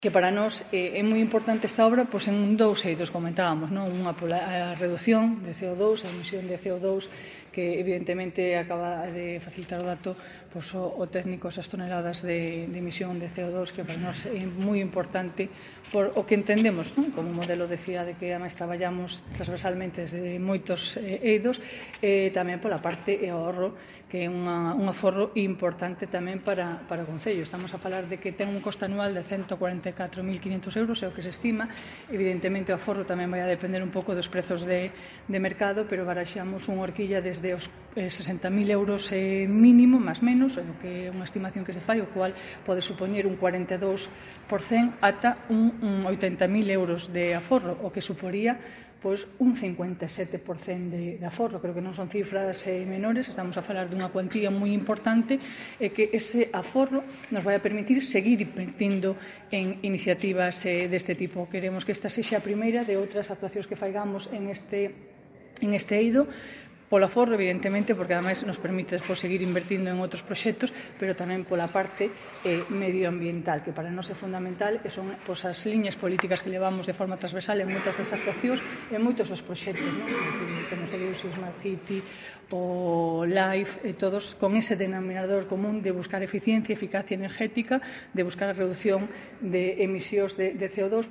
que para nós é moi importante esta obra pois, en dous eidos, comentábamos, non? Unha pola reducción de CO2, a emisión de CO2, que evidentemente acaba de facilitar o dato pois, o técnico esas toneladas de emisión de CO2 que para nós é moi importante por o que entendemos, non? Como modelo de cidade que ademais traballamos transversalmente desde moitos eidos, tamén pola parte e o ahorro que é un aforro importante tamén para o Concello. Estamos a falar de que ten un coste anual de 144.500 euros, é o que se estima. Evidentemente, o aforro tamén vai a depender un pouco dos prezos de mercado, pero baraxamos unha horquilla desde os 60.000 euros mínimo, máis menos, o que é unha estimación que se fai, o cual pode supoñer un 42% ata un 80.000 euros de aforro, o que suporía pois un 57% de aforro. Creo que non son cifras menores, estamos a falar dunha cuantía moi importante e que ese aforro nos vai a permitir seguir invertindo en iniciativas deste tipo. Queremos que esta sexa a primeira de outras actuacións que faigamos en este eido, polo aforro, evidentemente, porque ademais nos permite despois seguir invertindo en outros proxectos, pero tamén pola parte medioambiental, que para nós é fundamental, e son pois, as liñas políticas que levamos de forma transversal en moitas das actuacións e en moitos dos proxectos, non? Como o Solutions, Smart City, o LIFE, todos con ese denominador común de buscar eficiencia, eficacia energética, de buscar a reducción de emisións de CO2,